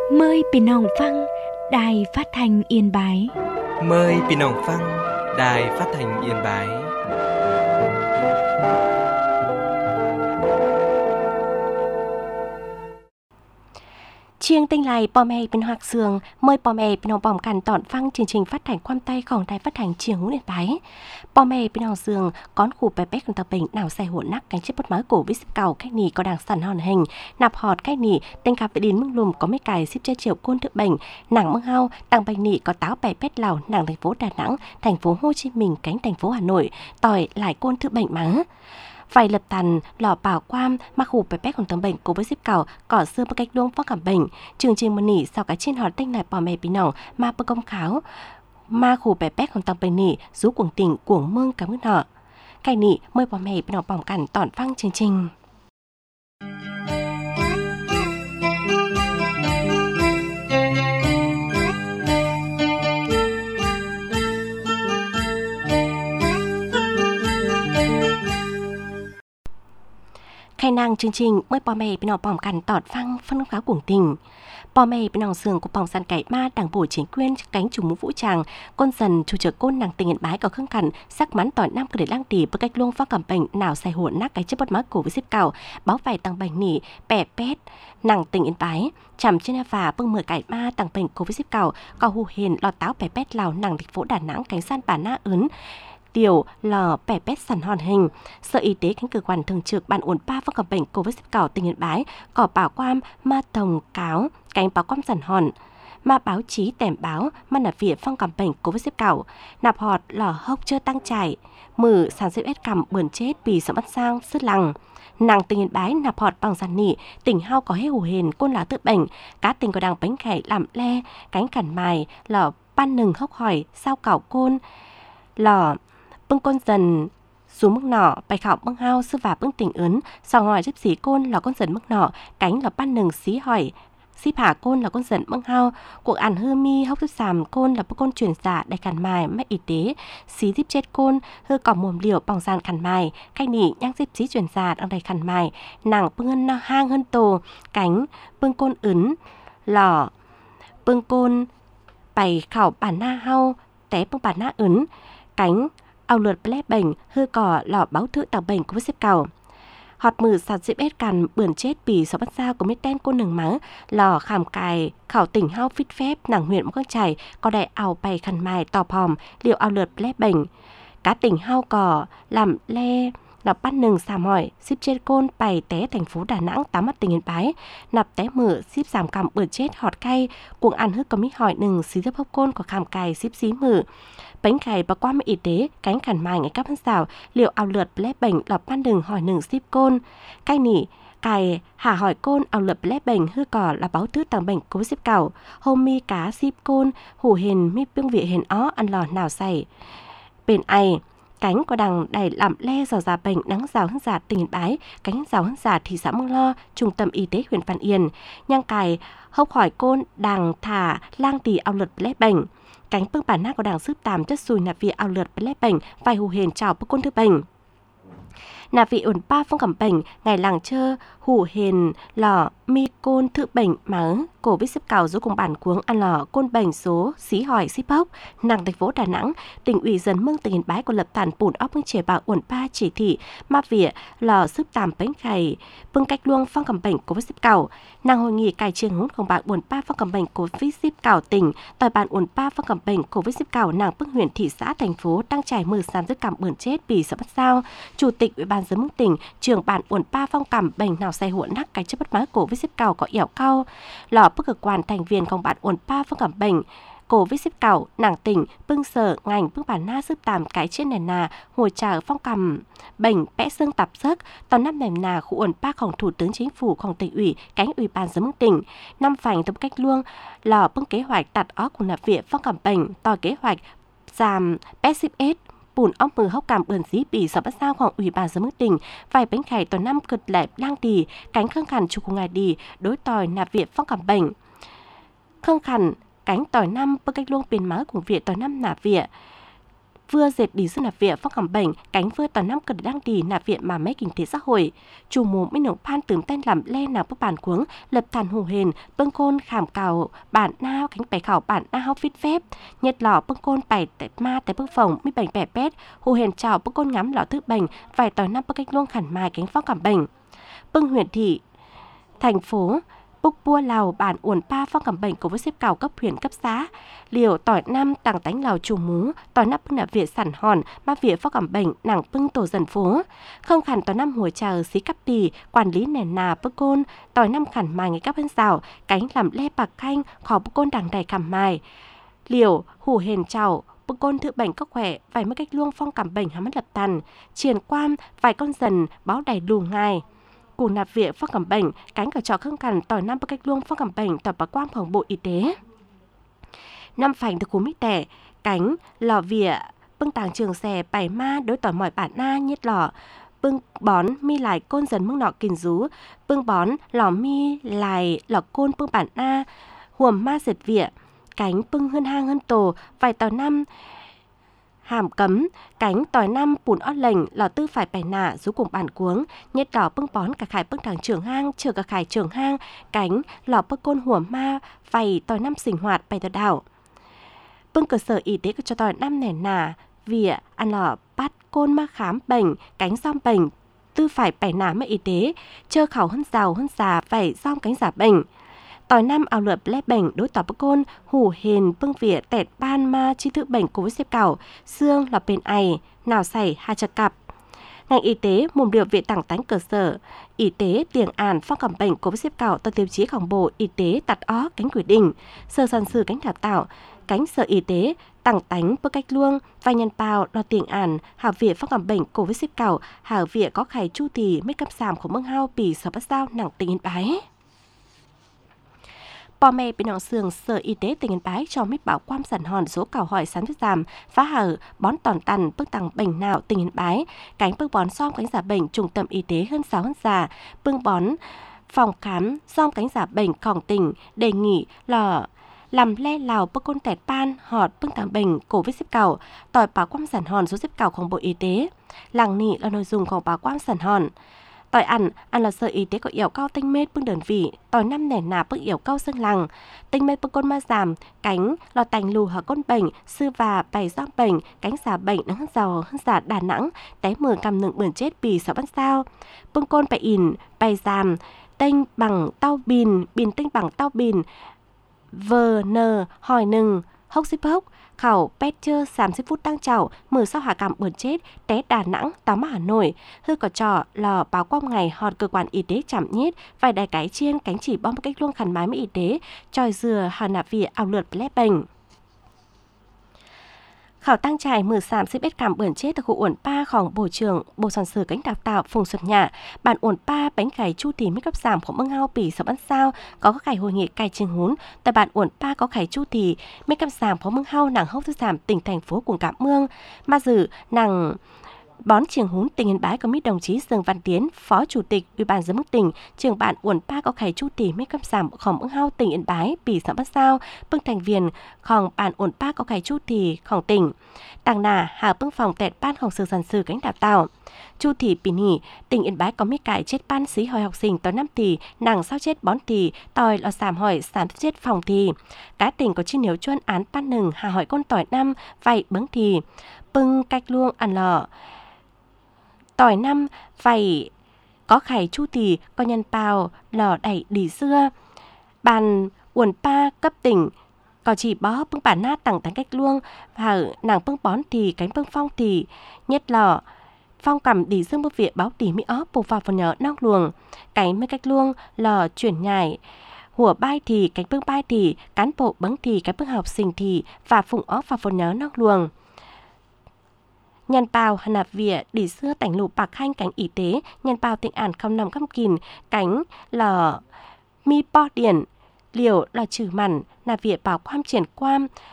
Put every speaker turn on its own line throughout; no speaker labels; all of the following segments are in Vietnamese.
Mờiพี่น้องฟังđài phát thanh Yên Bái.
Mời พี่น้องฟัง Đài Phát thanh Yên Bái.
Chiêng tinh lài bò mẹ bên Hoạt Sường mời bò mẹ bên Hồng Bỏng Cằn tọn phăng chương trình phát thanh quan tayของđài phát thanh Chiêng Hữu Yên Bái. Bò mẹ bên Hồng Sường con khu bé bé con tập bệnh nào say hỗn nắc cánh chết bất máu cổ với xếp cầu cách nỉ có đàng sẵn hòn hình nạp họt cách nỉ tên cà về đến mưng lùm có mấy cài xếp che triệu côn thực bệnh nàng mưng hao đằng bệnh nỉ có táo bè pét lào nàng thành phố Đà Nẵng thành phố Hồ Chí Minh cánh thành phố Hà Nội tỏi lại côn thực bệnh má. Vài lập tàn lò bảo quam mà khu bé bé còn tấm bệnh cố với xếp cầu cỏ xưa bằng cách luông phó cảm bệnh chương trình một nỉ sau cái trên hòn tinh này bỏ mẹ bị nỏng mà bơ công kháo mà khu bé bé còn tấm bệnh nỉ rú cuồng tỉnh cuồng mương cả mức nọ cái nỉ mời bỏ mẹ bị nỏng bỏng cằn tọn phăng chương trình. Khai năng chương trình mới bò mẹ bên nọ bỏng cằn tọt phăng phân khá cuồng tình. Bò mẹ bên nọ sườn của bỏng sàn cải ma đảng bộ chính quyền cánh chủ mũ vũ trang con dần chủ trợ côn nàng tình Yên Bái có khương cằn sắc mắn tỏi nam cơ để lang tỉ với cách luông phá cảm bệnh nào xài hỗn nát cái chất bất má cổ với xếp cào báo vài tăng bệnh nỉ bẻ pét nàng tình Yên Bái chằm trên phà bưng mở cải ma tăng bệnh cổ với xếp cào có hù hiền lọt táo bẻ pét lào nàng thành phố Đà Nẵng cánh san bản na ướn điều lò bẻ pét sẵn hòn hình. Sở Y tế cánh cơ quan thường trực ban uốn ba phong cảm bệnh COVID cỏ tỉnh Yên Bái có bảo quam ma tổng cáo cánh báo quam sẵn hòn mà báo chí tèm báo mà nạp viện phong cảm bệnh COVID cỏ nạp họt lò hốc chưa tăng trải mử sản xuất ép cầm bờn chết vì sợ bắt sang sứt lằng nàng tỉnh Yên Bái nạp họt bằng giàn nỉ tỉnh hao có hết hủ hền côn lá tự bệnh cá tỉnh có đằng bánh khải làm le cánh cằn mài lò ban nừng hốc hỏi sao cảo côn lò bưng con dần xuống mức nọ bài khảo bưng hao sư và bưng tỉnh ướn sau hỏi giúp xí côn là con dần mức nọ cánh là ban nừng xí hỏi xí phả côn là con dần bưng hao cuộc ăn hư mi hốc giúp sàm côn là bưng côn chuyển giả đại cằn mài mách y tế xí giúp chết côn hư cỏ mồm liều bằng sàn cằn mài cay nỉ nhang giúp xí chuyển giả đang đầy cằn mài nàng bưng hân hang hân tổ cánh bưng côn ướn lỏ bưng côn bài khảo bản na hao té bưng bản na ướn cánh ao lượt ble bệnh hư cỏ lọ báo thự tàu bệnh của xếp cầu họt mử sạt dịp ết cằn bươn chết vì sáu bắt sao của mấy tên cô nừng mắng lò khảm cài khảo tỉnh hao phít phép nàng huyện một con chảy có đại ao bày khăn mài tò hòm liệu ao lượt ble bệnh cá tỉnh hao cỏ làm le là bắt nừng xàm hỏi ship chết côn bày té thành phố Đà Nẵng tám mắt tỉnh Yên Bái nạp té mử ship giảm cầm bươn chết họt cay cuồng ăn hư có mít hỏi nừng xí dấp hốc côn của khảm cài ship xí mử bánh khải và qua mấy y tế cánh khẩn mài ngày các phân xảo liệu ao lượt lép bệnh lọp ban đừng hỏi nừng ship côn cay nỉ cài hà hỏi côn ao lượt lép bệnh hư cỏ là báo tứ tàng bệnh cố ship cào hôm mi cá ship côn hủ hền mi biếng vị hền ó ăn lò nào xảy bên ai cánh có đằng đầy làm le rào già bệnh nắng rào hân giả tỉnh Yên Bái cánh rào hân giả thị xã Mương Lo trung tâm y tế huyện Văn Yên nhang cài hốc hỏi côn đằng thả lang tì ao lượt lép bệnh cánh bưng bản nát có đảng sức tàm chất xùi nạp vị ao lượt lép bệnh vài hù hền chào bức côn thư bệnh nạp vị ổn ba phong cảm bệnh ngày làng chơ hủ hền lò mi côn thư bệnh má cổ với xếp cào dỗ cùng bản cuống ăn lò côn bệnh số xí hỏi xí bốc nàng thành phố Đà Nẵng tỉnh ủy dần mương tỉnh Yên Bái có lập tàn bùn óc bưng trẻ bảo ổn ba chỉ thị ma vỉa lò sức tàm bánh khải bưng cách luông phong cảm bệnh của với xếp cào nàng hội nghị cải trường hútของbạn ổn ba phong cảm bệnh của với xếp cào tỉnh tại bản ổn ba phong cảm bệnh của với xếp cào nàng bưng huyện thị xã thành phố đang trải mưa sàn dứt cảm bươn chết vì sợ bắt sao chủ tịch ủy ban dân mương tỉnh trưởng bản ổn ba phong cảm bệnh nào say hỗn nắc cái chất bất má cổ với xếp cào có ẻo cao lò bức cơ quan thành viênของbạn uốn pa phong cảm bệnh cổ với xếp cào nàng tỉnh bưng sở ngành bưng bản na sức tàm cái trên nền nà hồi trả phong cảm bệnh bẽ xương tạp giấc tàu năm nền nà khu uốn paของthủ tướng chính phủของtỉnh ủy cánh ủy ban dân tỉnh năm phành tập cách luông lò bưng kế hoạch tạt ó của nạp viện phong cảm bệnh tòi kế hoạch giảm bẽ ship s bùn óc mừ hốc cảm bươn dí bị sợ bắt saoของủy ban dân tỉnh vài bánh khải tuần năm cực lẹp lang đi cánh khương khẩn chụp của ngài đi đối tòi nạp viện phong cảm bệnh khương khẩn cánh tỏi năm bức cách luông biển máu của viện tỏi năm nạp viện vừa dệt đi sư nạp viện phong cầm bệnh cánh vừa tòa năm cần đang đi nạp viện mà mấy kinh tế xã hội chủ mù mấy nồng pan tường tên làm lên nào bức bản cuống lập thàn hồ hền bưng côn khảm cào bản nao cánh bẻ khảo bản nao viết phép nhật lọ bưng côn bảy tại ma tại bức phòng mi bành bẻ pét hồ hền chào bưng côn ngắm lọ thức bệnh vài tòa năm bức cách luông khẩn mài cánh phong cầm bệnh bưng huyện thị thành phố búc bua lào bản uồn pa phong cầm bệnh của với xếp cào cấp huyện cấp xã liều tỏi năm tàng tánh lào chủ mú tỏi nắp bưng nạp việt sản hòn ba việt phong cầm bệnh nàng bưng tổ dần phố không khẩn tỏi năm hồi chờ xí cắp tì quản lý nền nà bức côn tỏi năm khẩn mài ngày các bên rào cánh làm le bạc khanh khó bức côn đằng đầy khảm mài liều hủ hền chào bức côn thự bệnh có khỏe vài mấy cách luông phong cầm bệnh hàm mất lập tàn triền quan vài con dần báo đầy đủ ngài cù nạp viện phong cầm bệnh cánh cả trò khương cằn tỏi năm bức cách luông phong cầm bệnh tỏi bà quan phòng bộ y tế năm phành được cú mít tẻ cánh lò vỉa bưng tàng trường xè bảy ma đối tỏi mỏi bản na nhiết lò bưng bón mi lại côn dần mưng nọ kình rú bưng bón lò mi lại lò côn bưng bản na huồm ma dệt vỉa cánh bưng hơn hang hơn tổ vài tỏi năm hàm cấm cánh tỏi năm bùn ót lệnh lò tư phải bẻ nả rú cùng bản cuống nhiệt đỏ bưng bón cả khải bưng thẳng trường hang chờ cả khải trường hang cánh lò bưng côn hùa ma vầy tỏi năm sinh hoạt bày tỏi đảo bưng cơ sở y tế cho tỏi năm nẻ nả vỉa ăn lò bắt côn ma khám bệnh cánh xóm bệnh tư phải bẻ nả mà y tế chờ khảo hơn giàu hơn già phải xóm cánh giả bệnh tỏi năm ảo lượp lép bệnh đối tỏi bức côn hủ hền bưng vỉa tẹt ban ma chi thức bệnh cố với xếp cảo xương là bên ày nào xảy hai chật cặp ngành y tế mồm điều viện tảng tánh cơ sở y tế tiền àn phong cầm bệnh cố với xếp cảo tờ tiêu chíของbộ y tế tặt ó cánh quy định sở sản sử cánh đào tạo cánh sở y tế tảng tánh bức cách luông vài nhân bào lo tiền àn hảo viện phong cầm bệnh cố với xếp cảo hảo viện có khải chu thì mấy cấp giảm của mương hao bì sở bắt sao nặng tình yên bái bò mẹ bị nòng sườn sở y tế tỉnh Yên Bái cho mít bảo quan sản hòn số cào hỏi sán thuyết giảm phá hở bón tòn tằn bước tăng bệnh nào tỉnh Yên Bái cánh bước bón xóm cánh giả bệnh trung tâm y tế hơn 6 hơn già bưng bón phòng khám xóm cánh giả bệnhของtỉnh đề nghị là làm le lào bước côn tẹt pan họt bưng tăng bệnh cổ vết xếp cào tỏi bảo quan sản hòn số xếp càoของbộ y tế làng nị là nội dung của bảo quan sản hòn tỏi ăn là sở y tế có yểu cao tinh mết bưng đơn vị tỏi năm nẻ nà bưng yểu cao xương lằng tinh mết bưng côn ma giảm cánh lò tành lù hở côn bệnh sư và bày giang bệnh cánh xà bệnh nắng giàu hơn giả Đà Nẵng té 10 cầm nựng bươn chết bì sợ bắt sao bưng côn bày ỉn bày giảm tinh bằng tao bìn tinh bằng tao bìn vờ nờ hỏi nừng hốc xíp hốc khảo pet chưa 30 phút tăng chảo mở sau hạ cảm bươn chết té Đà Nẵng tắm Hà Nội hư có trò lò báo quang ngày họt cơ quan y tế chạm nhít vài đài cái chiên cánh chỉ bom cách luôn khăn mái với y tế tròi dừa hà nạp vỉa ảo lượt lép bệnh khảo tăng trải mở giảm xếp bết cảm bươn chết từ khu uẩn paของbộ trưởng bộ sản sử cánh đào tạo Phùng Xuân Nhạ bản uẩn pa bánh cải chu thì mấy cấp giảm của mương hao bỉ sở bắn sao có khải hội nghị cải trường hún tại bản uẩn pa có khải chu thì mấy cấp giảm của mương hao nàng hốc thứ giảm tỉnh thành phố cùng cảm mương mà dự nàng bón trường hún tỉnh Yên Bái có mít đồng chí Dương Văn Tiến, Phó Chủ tịch Ủy ban giám đốc tỉnh, trưởng bản uẩn pa có khải chu thì mấy cấp giảmของmương hao tỉnh Yên Bái bỉ sở bắn sao, bưng thành viênของbản uẩn pa có khải chu thìของtỉnh. Đằng nà hà bưng phòng tẹt banของsở sản sử cánh đào tạo. Chu thị bỉ nỉ, tỉnh Yên Bái có mấy cải chết ban xí hỏi học sinh tỏi 5 tỷ, nàng sao chết bón tỷ, tỏi lò giảm hỏi sản chết phòng thì. Cả tỉnh có chi nếu chuyên án ban nừng hà hỏi con tỏi 5, vậy bứng thì. Bưng cách luông ăn lò. Tỏi 5 phải có khải chu thì có nhân bào lò đẩy đỉ xưa. Bàn uẩn pa cấp tỉnh có chỉ bó bưng bản nát tặng tánh cách luông và nàng bưng bón thì cánh bưng phong thì nhất lò phong cầm đỉ dương bức viện báo tỉ mỹ óc bù vào phần nhớ nóc luồng cánh mấy cách luông lò chuyển nhảy hùa bai thì cánh bưng bai thì cán bộ bứng thì cánh bưng học sinh thì và phụng óc vào phần nhớ nóc luồng nhân bào hà nạp vỉa đỉ xưa tảnh lù bạc khanh cánh y tế nhân bào tỉnh ản không nằm căm kìn cánh lò mi po điển liều là trừ mặn nạp vỉa bảo quan triển quan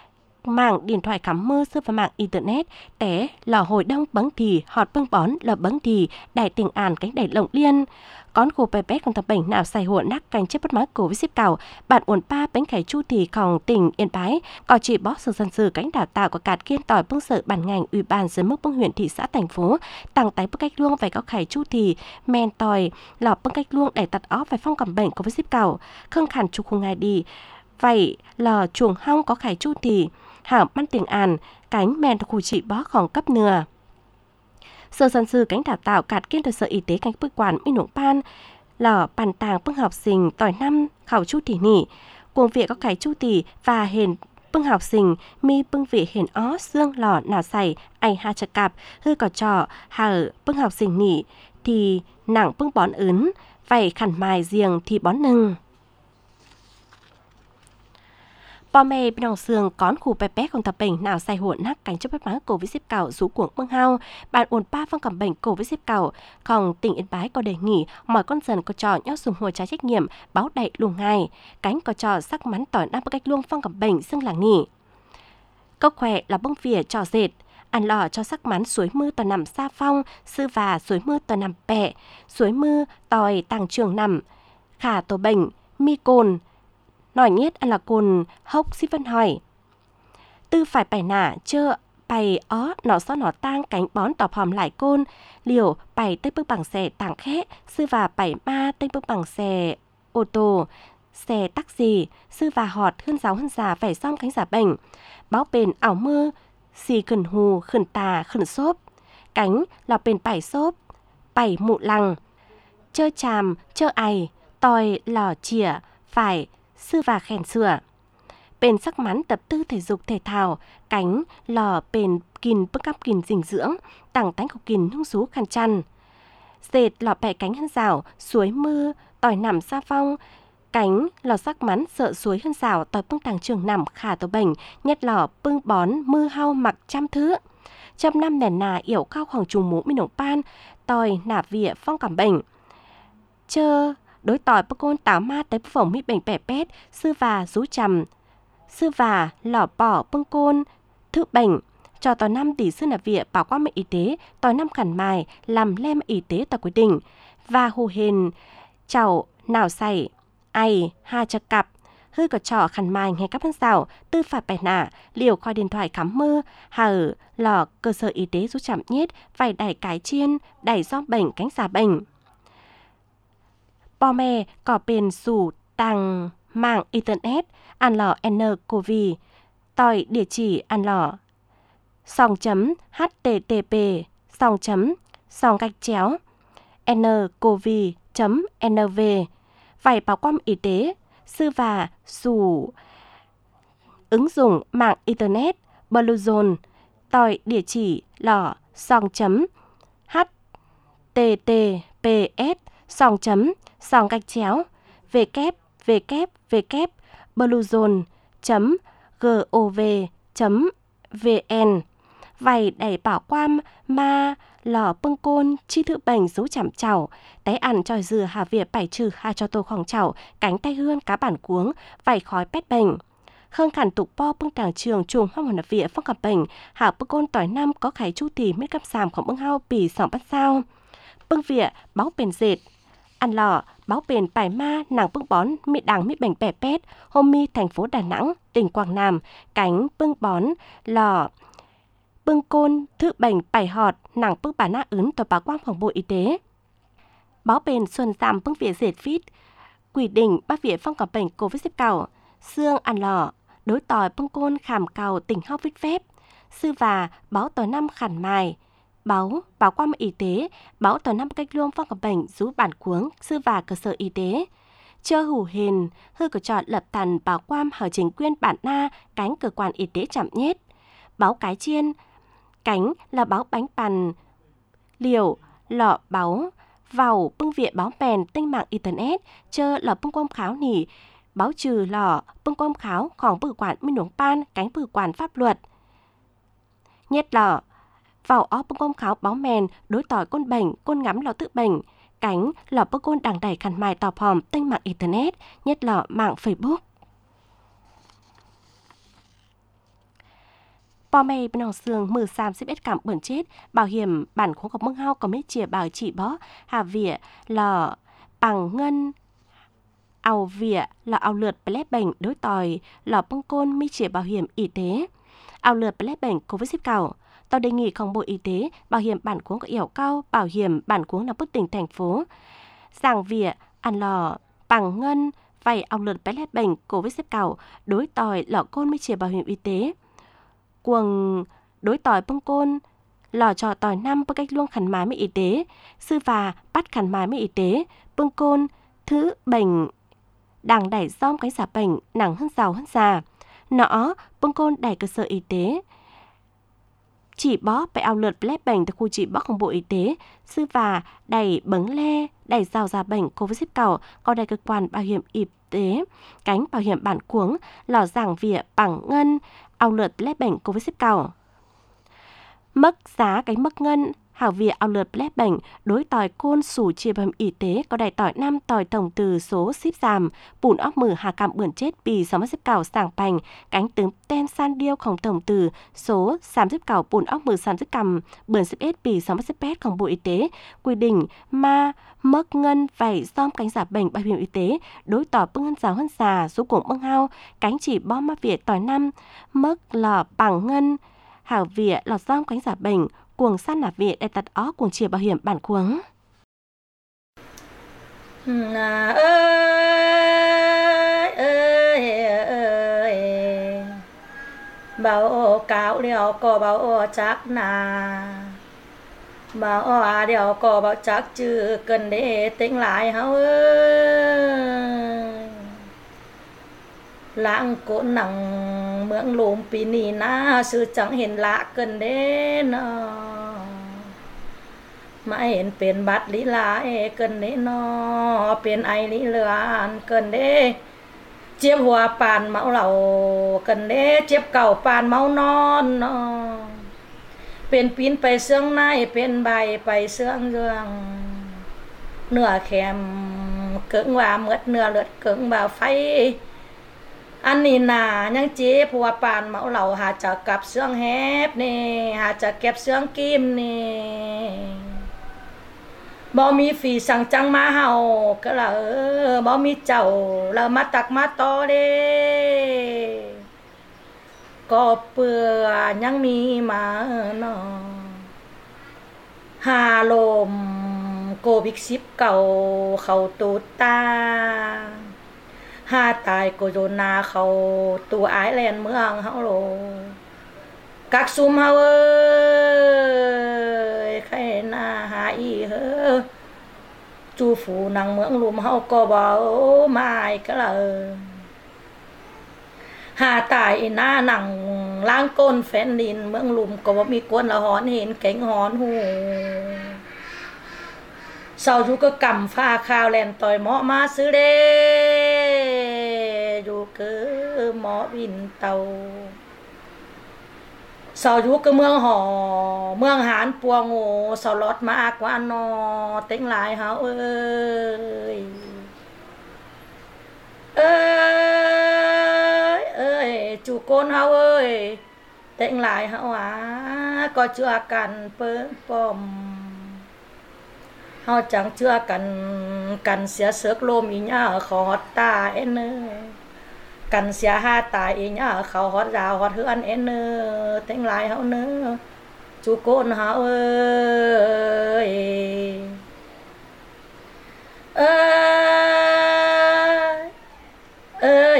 mạng điện thoại khám mơ sư và mạng internet té lò hồi đông bấn thì họt bưng bón lò bấn thì đại tiền àn cánh đẩy lộng liên con khu bè bét con tập bệnh nào xài hộ nắc cánh chấp bất má cổ với xếp cầu bạn uốn ba bánh khải chu thì còn tỉnh Yên Bái có chỉ bó sự dân sự cánh đào tạo của cạt kiên tỏi bưng sự bản ngành ủy ban dưới mức bưng huyện thị xã thành phố tăng tái bức cách luông phải có khải chu thì men tỏi lò bưng cách luông để tật ó phải phong cầm bệnh của với xếp cầu không khẳng chục khung ngày đi vậy lò chuồng hong có khải chu thì hảo ban tiền àn cánh men khu trị bó khoảng cấp nửa sở dân sự cánh đào tạo cạt kiên từ sở y tế cánh bức quản minh nộp ban lò bàn tàng bưng học sinh tỏi năm khảo chu tỷ nỉ cuồng viện có khải chu tỷ và hền bưng học sinh mi bưng vị hền ó xương lò nào xài ai ha chặt cạp hư cỏ trò hở bưng học sinh nỉ thì nặng bưng bón ướn vậy khẩn mài riêng thì bón nừng bò mè bên đồng xương cón khu bè bét không tập bệnh nào sai huộn nắc cánh chấp bất má cổ với xếp cào rú cuồng bưng hao bạn uốn ba phong cầm bệnh cổ với xếp cào còn tỉnh Yên Bái có đề nghị mọi con dần có trò nhóc dùng hồ trái trách nhiệm báo đại luồng ngày cánh có trò sắc mắn tỏi năm cách luông phong cầm bệnh xương làng nghỉ câu khỏe là bông vỉa trò dệt ăn lò cho sắc mắn suối mưa tỏi nằm xa phong sư và suối mưa tỏi nằm bẹ suối mưa tỏi tàng trường nằm khả tổ bệnh mi cồn nói nhất ăn là cồn hốc xí phân hỏi tư phải bài nả chơ bài ó nọ xó nọ tang cánh bón tọp hòm lại côn liều bài tây bước bằng xe tàng khẽ sư và bài ma tây bước bằng xe ô tô xe taxi sư và họt hơn giáo hơn già phải xong cánh giả bệnh báo bền ảo mưa xì khẩn hù khẩn tà khẩn xốp cánh là bền bài xốp bài mụ lằng chơ chàm chơ ày tòi lò chỉa phải sư và khen sửa bền sắc mắn tập tư thể dục thể thao cánh lò bền kìn bức cắp kìn dinh dưỡng tặng tánh cục kìn hung xú khăn chăn dệt lò bẹ cánh hơn rào suối mưa tỏi nằm xa phong cánh lò sắc mắn sợ suối hơn rào tỏi bưng tàng trường nằm khả tổ bệnh nhất lò bưng bón mưa hao mặc trăm thứ trăm năm nền nà yểu cao khoảng trùng mũ minh đồng pan tỏi nả vỉa phong cảm bệnh chơ đối tỏi bức côn táo ma tới bức phỏng mỹ bệnh bẻ pét sư và rú chầm sư và lỏ bỏ bưng côn thứ bệnh cho tỏi năm tỷ sư nạp vỉa bảo quan mệnh y tế tỏi năm khẩn mài làm lem y tế tỏi quyết định và hù hền chảo nào xảy ai ha chặt cặp hư có trò khẩn mài nghe các phân xảo tư phạt bẻ nả liều coi điện thoại khám mơ hở lò cơ sở y tế rú chậm nhất phải đẩy cái chiên đẩy do bệnh cánh xả bệnh bò mè có bền rủ tăng mạng internet ăn lò ncov tỏi địa chỉ ăn lò /http /ncov.nv phải bảo quan y tế sư và rủ ứng dụng mạng internet Bluezone tỏi địa chỉ lò /https www.bluezone.gov.vn vậy để bảo quan ma lò bưng côn chi thự bệnh dấu chạm chảo té ăn tròi dừa hà việt bảy trừ hà cho tô khoảng chảo cánh tay hương cá bản cuống vảy khói pét bệnh khương khản tục po bưng tàng trường chuồng hoang hồn vỉa phong gặp bệnh hạ bưng côn tỏi năm có khải chu thì mít cắp sàmของbưng hao bì sòng bắt sao bưng vỉa báo bền dệt ăn lò báo bền bài ma nàng bưng bón mị đằng mị bệnh bẻ pét hôm mi thành phố Đà Nẵng tỉnh Quảng Nam cánh bưng bón lò bưng côn thự bệnh bài họt nàng bưng bà na ướn tòa báo quang phòng bộ y tế báo bền xuân giảm bưng vỉa dệt phít quỷ đỉnh bác vỉa phong gặp bệnh covid xếp cầu xương ăn lò đối tỏi bưng côn khảm cầu tỉnh hóc vít phép sư và báo tỏi năm khẩn mài báo quan y tế báo tỏi năm cách luông phong gặp bệnh rú bản cuống sư và cơ sở y tế chơ hủ hền hư của chọn lập tần báo quan hỏi chính quyền bản na cánh cơ quan y tế chậm nhất báo cái chiên cánh là báo bánh bàn liều lọ báo vào bưng viện báo bèn tinh mạng internet chơ là bưng quang kháo nỉ báo trừ lọ bưng quang kháo khoảng bử quản minh nướng pan cánh bử quản pháp luật nhất lọ vào ó bưng quang kháo báo mèn đối tỏi côn bệnh côn ngắm lọ tự bệnh cánh lọ bưng côn đằng đẩy khăn mài tọp hòm tinh mạng internet nhất lọ mạng Facebook Bò mày bên nòng sương mừ 31 cảm bẩn chết, bảo hiểm bản khố của mưng hao có mấy chìa bảo chỉ bó, hà vỉa là bằng ngân, ảo vỉa là ảo lượt blép bệnh đối tòi, là bông côn mi chìa bảo hiểm y tế. Ảo lượt blép bệnh COVID-19 tao đề nghịของBộ Y tế, bảo hiểm bản cuống có yêu cao, bảo hiểm bản cuống là bất tỉnh thành phố. Giảng vỉa, ăn lò, bằng ngân, vay ảo lượt blép bệnh COVID-19 đối tòi lọ côn mi chìa bảo hiểm y tế. Quần đối tỏi bông côn lò trò tỏi năm bơ cách luông khẩn mái với y tế sư và bắt khẩn mái với y tế bông côn thứ bệnh đảng đẩy dom cánh giả bệnh nặng hơn giàu hơn già nọ bông côn đẩy cơ sở y tế chỉ bó phải ao lượt lép bệnh từ khu chỉ bóของBộ Y tế sư và đẩy bấn le đẩy giàu già bệnh COVID-19 có đẩy cơ quan bảo hiểm y tế cánh bảo hiểm bản cuống lò giảng vỉa bằng ngân ao lượt lép bệnh COVID-19 mức giá cánh mức ngân hảo vỉa ao lượt lép bệnh đối tỏi côn sủ chia bảo hiểm y tế có đài tỏi 5 tỏi tổng từ số ship giảm bùn óc mử hà cảm bươn chết bì sáu mất xếp cào sảng bành cánh tướng ten san điêuของtổng từ số sám xếp cào bùn óc mử sám xếp cầm bươn xếp ết bì sáu mất xếp petของBộ Y tế quy định ma mức ngân vảy dom cánh giả bệnh bảo hiểm y tế đối tỏi bưng ngân giáo hơn già số cuồng bưng hao cánh chỉ bom ma vỉa tỏi 5 mức lò bằng ngân hảo vỉa lọt dom cánh giả bệnh cuồng sát nạp vỉa đại tật ó cuồng chia bảo hiểm bản cuống
bảo cáo điều có bảo chắc nà bảo điều có bảo chắc chứ cần để tính lại hao ơi lãng cốn nặng mượn lùm pì nì na sư chẳng ห็นละเกินเด้นอมาเห็นเป็นบัดลีลาเกินเด้นอเป็นไอลีเลือนเกินเด้เจ็บหัวปานเมาเหล่าเกินเด้เจ็บเก่าปานเมานอนนอเป็นปีนไปเสื่องในเป็นใบไปเสื่องเรื่องเนื้อแข็มเกิงว่าเมื่อเนื้อเลือดเกิงบ่าไฟอันนี้น่ะยังเจ็บหัวปานเมาเหล่าหาจะกับเสื่องแฮบนี่หาจะเก็บเสื่องกิมนี่บ่มีฝีสั่งจังมาเฮาก็ละบ่มีเจ้าแล้วมาตักมาต่อเด้ก็เปื่อยังมีมาเนาะหาลมโควิด19เข้าตูดตาหาตายโคโรนาเข้าตัวไอแลนด์เมืองเฮาโลกักซุมเฮาเอ้ยใครน่าหาอีเฮ้อจูฝูนางเมืองลุมเฮาก็บ่หมายก็ละหาตายหน้าหนังล้างก้นแฟนดินเมืองลุมก็บ่มีกวนละหอนเห็นเก่งหอนหูเศร้าอยู่ก็กำฟ้าข้าวแลนต่อยหมอมาซื้อเด้อยู่คือหมอวินเตาเศร้าอยู่ก็เมืองหอเมืองหานปัวโง่เศร้าลอดมากกว่านอเต็งหลายเฮาเอ้ยจูโกนเฮาเอ้ยเต็งหลายเฮาก็เชื่อกันเปิ้งป้อมเฮาจังเชื่อกันเสียเสือกลมอีหญ้าเขาฮอดตาเอ็นเนอกันเสียหาตายอีหญ้าเขาฮอดดาวฮอดเฮือนเอ็นเนอเต็งหลายเฮาเนอจูโกนเฮาเอ้ย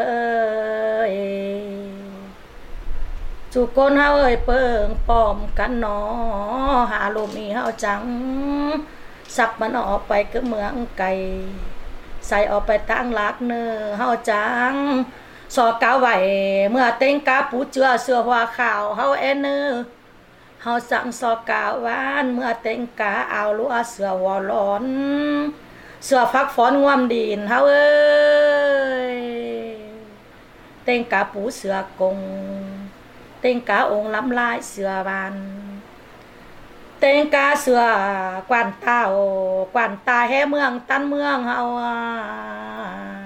จูโกนเฮาเอ้ยเปิ้งป้อมกันหนอหาลมอีเฮาจังสับมันออกไปก็เมืองไก่ใส่ออกไปตั้งลักเนอเฮาจังสอกาวไหวเมื่อเต็งกาปูเจือเสือหัวขาวเฮาเอ็นเนอเฮาสั่งสอกาวหวานเมื่อเต็งกาเอาลัวเสือหัวร้อนเสือฟักฝอนง่วมดินเฮาเอ้ยเต็งกาปูเสือกงเต็งกาองค์ล้ำลายเสือบานเต็งกาเสือกวนเต้ากวนตาแห่เมืองตันเมืองเฮา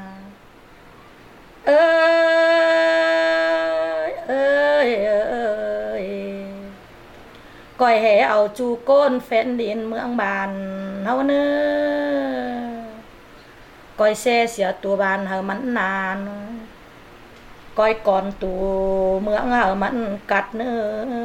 เอ้ยก้อยแห่เอาจูก้นแฟนดินเมืองบานเฮาเน้อก้อยแซ่เสียตัวบานเฮามันนานก้อยก่อนตัวเมืองเฮามันกัดเน้อ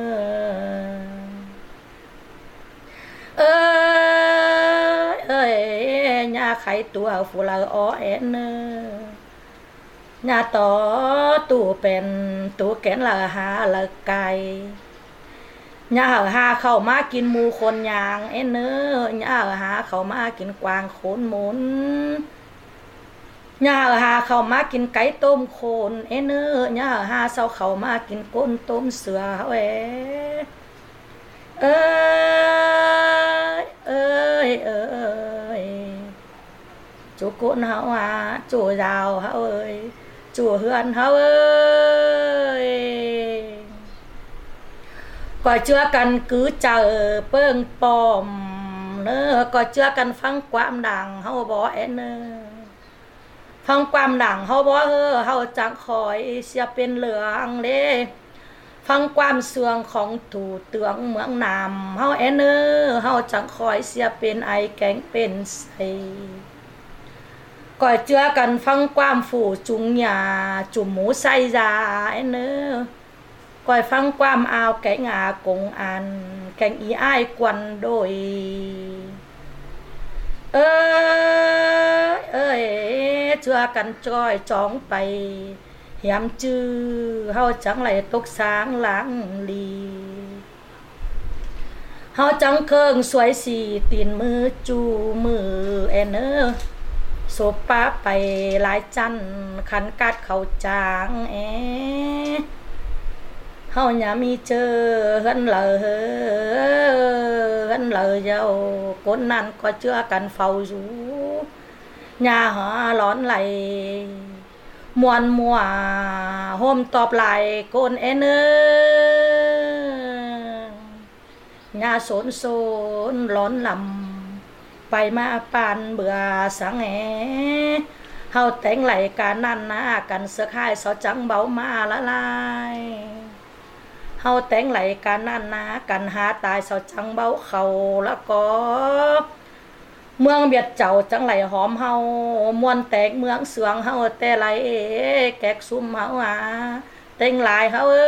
เอ้ยญาไขตัวฟูลาอ้อแอนเน้อญาต่อตู้เป็นตู้แกนละหาละไก่ญาหาเข้ามากินหมูคนยางเอ็นเน้อญาหาเข้ามากินกวางโขนหมุนญาหาเข้ามากินไก่ต้มโคนเอ็นเน้อญาหาเซาเข้ามากินก้นต้มเสือเอ้ยจูก้นเฮาจูยาวเฮาเอ้ยจูเฮือนเฮาเอ้ยก็เชื่อกันคือเจอเปิ้งปอมเน้อก็เชื่อกันฟังความดังเฮาบ่แอนเน้อฟังความดังเฮาบ่เฮาจังคอยเสียเป็นเหลืองเด้ฟังความเสื่องของตู่เตืองเมืองนามเฮาแอนเน้อเฮาจังคอยเสียเป็นไอแกงเป็นใสก็เชื่อกันฟังความฝูจุงหญ้าจุ่มหมูใส่ยาแอนเน้อก้อยฟังความอาวแกงกงอันแกงอีอ้ายกวนโดยเอ้ยเชื่อกันจ้อยจ้องไปยำจื้อเฮาจังไหลตกสางหลังลีเฮาจังเคิงสวยสีตีนมือจูมือแอนเนอโซป้าไปหลายจันขันกัดเขาจางเฮาอย่ามีเจอเฮินเลยเจ้าคนนั้นก็เชื่อกันเฝ้าอยู่ญาหาร้อนไหลมวนมัวโฮมตอบไหลโกนเนญาโซนร้อนลำไปมาปานเบื่อสังเฮาแต่งไหลการนั่นนะกันเสือค่ายสอจังเบามาละลายเฮาแต่งไหลกันนั่นนะกันหาตายเสาจังเบาเขาแล้วก็เมืองเบียดเจ้าจังไหลหอมเฮามวนแตกเมืองเสืองเฮาแต่ไหลแกกซุ่มเฮาแต่งหลายเฮาเอ้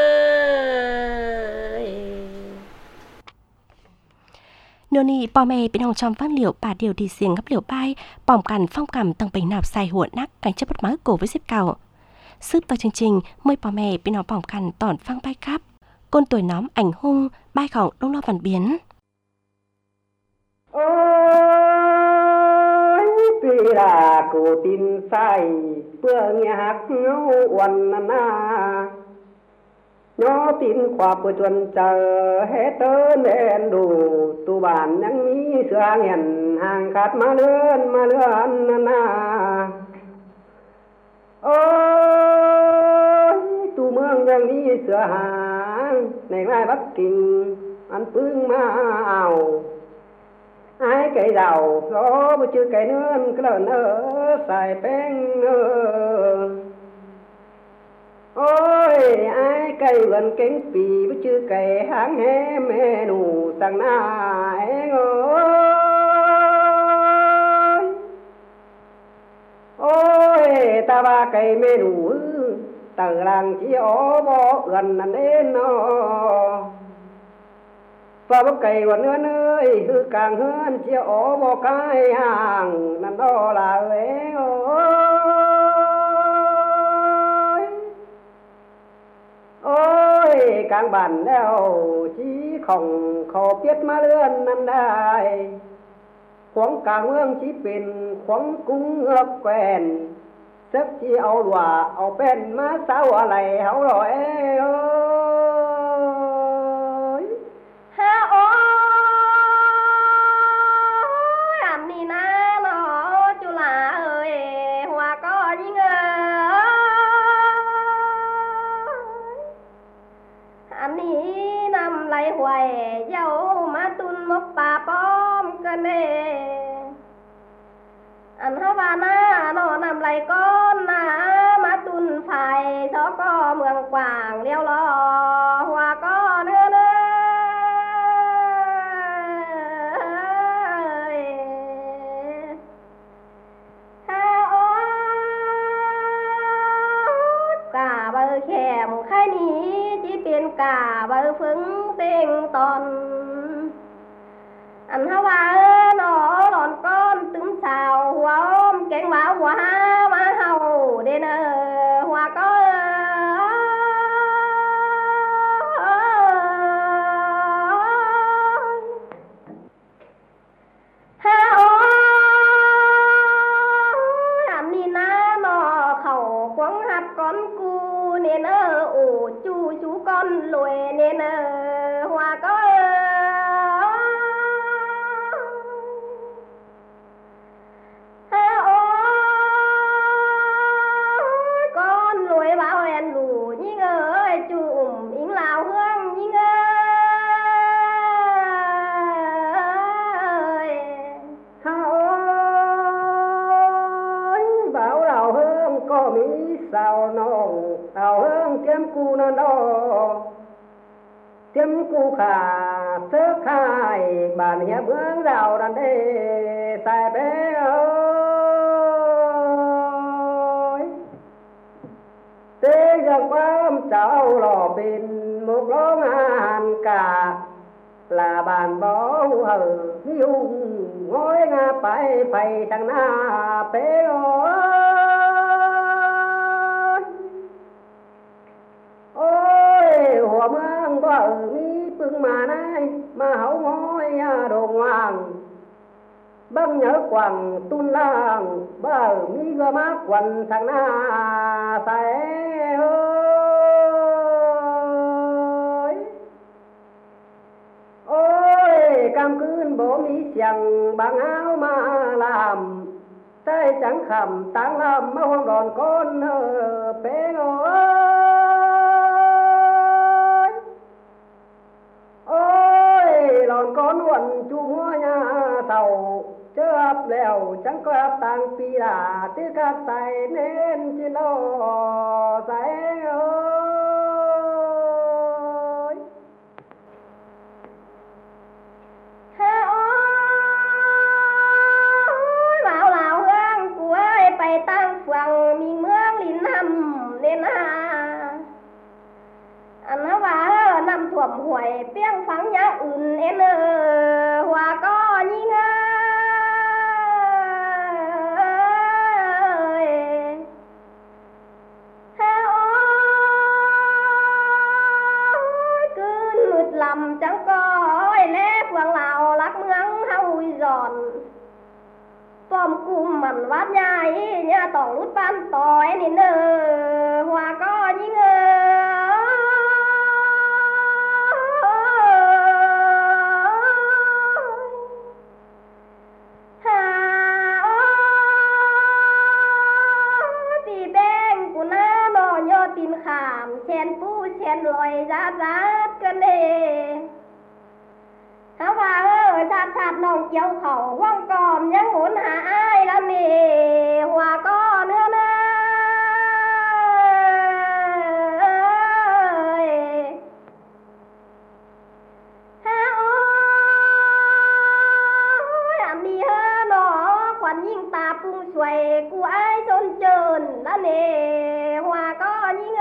ย
โนนี่ปอแม่เป็นของชอมฟังเหลียวป่าเดียวดีเสียงกับเหลียวป้ายป้อมกันฟ้องกำตั้งไปหนับใส่หัวนักกันจะปัดมาโกวิสิบเก่าซึบต่อจริงๆเมื่อปอแม่เป็นน้องป้อมกันตอนฟังไปครับก้นตัวน้ำảnh hung bàiของđông lo văn biến
ôi tuy là cổ tin sai bữa nhạc nhau uẩn na nhó tin khoa bữa chuẩn chờ hết tớ nên đủ tu bản nhắn mi sửa nghẹn hàng khát ma lươn na ôi tu mương nhắn mi sửa hàng này mai Bắc Kinh ăn phương ma ảo ai cái giàu gió bữa chưa cái nương cái lợn xài beng ôi ai cây vườn cánh pì bữa chưa cái háng hé mẹ nụ sang nai ôi ta ba cây mẹ nụ tờ làng chỉ ó bó gần anh đến nó và bốc cây của nữa ơi hư càng hơn chỉ ó bó cái hàng nằm đó là ế ôi càng bản đeo chỉ không khó biết má lươn nằm đây khoáng cả mương chỉเป็นkhoáng cung ấp quen sức chỉเอาđùaเอาเป็นมาเศร้าอะไรเขาหรอ
ฮะโอ้ยอันนี้นะเนาะจุฬาเอ้ยหัวก็ยิ่งอันนี้นำไหลหวยเย้ามาตุนมกป่าป้อมกันเน่อันเฮาว่านะเนาะนำไหลก้อนนะมาตุนไฟสก็เมืองกว้างเลี้ยวล้อหัวก็เนื้อ
sao nong tàu hương tiêm cu nó đo tiêm cu khả sớ khai bàn nhà bướng rào đàn đê sai bé ơi thế giờ quám cháu lò bên một ló ngàn cả là bàn bó hờ nhung ngói nga phải phải thằng na bé ơi ôi hòa mương có ở mi phương mà nay mà hậu ngói đồ hoàng băng nhớ quàng tun lang bờ mi gơ má quần thằng na phải cam cướn bố mỹ chẳng bằng áo mà làm tay chẳng khẩm táng làm mà hoang đòn con bé ơi ôi lòn con uẩn chu mua nhà tàu chớ áp lèo chẳng có áp tàng pi là tiếc cát tay nên chỉ lo say ơi
tăng phượng mình mương lìn nằm lên anh nó vào nằm thuẩm huệ piang phẳng nhá em hòa có nhí ơi ha ôi cứ lụt lầm chẳng có lẽ phượng lào lắc mương hau giòn bom cung mặn vát nhai nhà tỏng lút ban tỏi nên hòa có những vì bên của nó đỏ nhô tin khảm chen pu chen lòi giá cơn đề hả hòa ơi sát nòng chiếu khẩu hoang còm nhắn muốn hạ ai là mì hòa có nữa nè hả ôi làm đi hơ nó quản nhìn ta phung xuôi của ai xôn trơn là nè hòa có những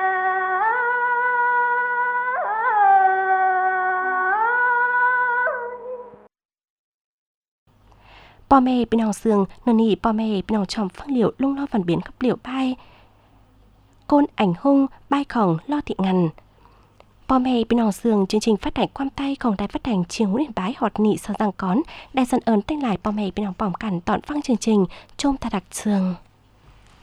พ่อแม่พี่น้องเสืองนนี่พ่อแม่พี่น้องชอมฟังเหลียวลุงล้อฝันเบียนกับเหลียวป้ายโกนảnh hungป้ายของล่อthị ngànพ่อแม่พี่น้องเสืองchương trình phát hànhความใต้ของđài phát hành chiều huấn bài họt nị sau giang cón đài sân ơn tên lạiพ่อแม่พี่น้องปอมกันตอนฟังchương trình chôm ta đặc trường